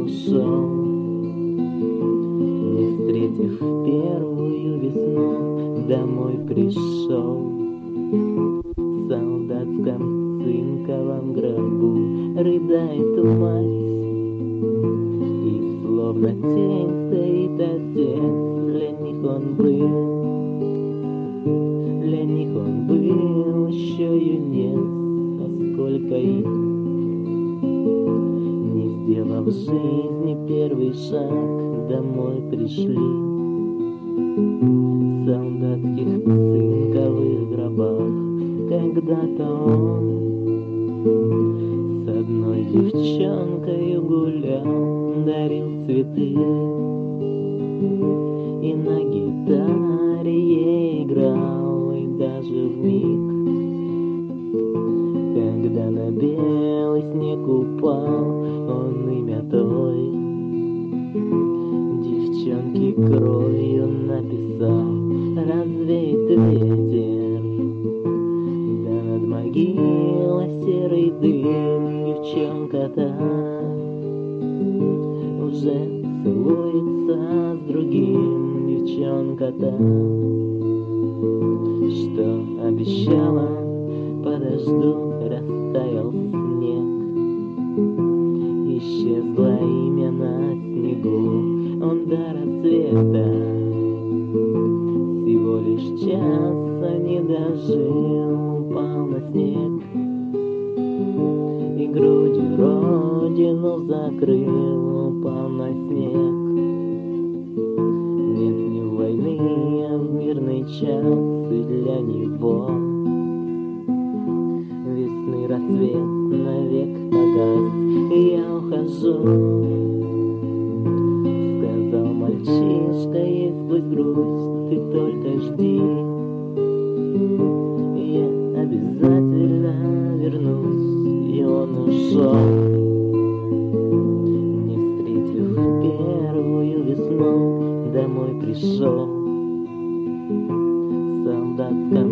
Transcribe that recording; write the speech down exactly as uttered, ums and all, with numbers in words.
ушел, не встретив первую весну, домой пришел. В солдатском цинковом гробу рыдает мать, и словно тень стоит отец. Для них он был, для них он был еще юнец, а сколько им, не сделав в жизни первый шаг, домой пришли. В солдатских цинковых гробах когда-то он с одной девчонкой гулял, дарил цветы и на гитаре ей играл. И даже в миг, когда на белый снег упал, он имя той девчонки кровью написал. Развеет ветер, да над могилой серый дым. Девчонка-то уже целуется с другим. Девчонка-то, что обещала, подожду, растаял снег. Исчезло имя на снегу, он до рассвета всего лишь часа не дожил, упал на снег и грудью родину закрыл, упал на снег. Нет ни войны, а в мирный час и для него весны рассвет навек погас. И я ухожу, сказал мальчишка ей сквозь грусть, ты только жди, я обязательно вернусь. И он ушел, не встретив первую весну, домой пришел. В солдатском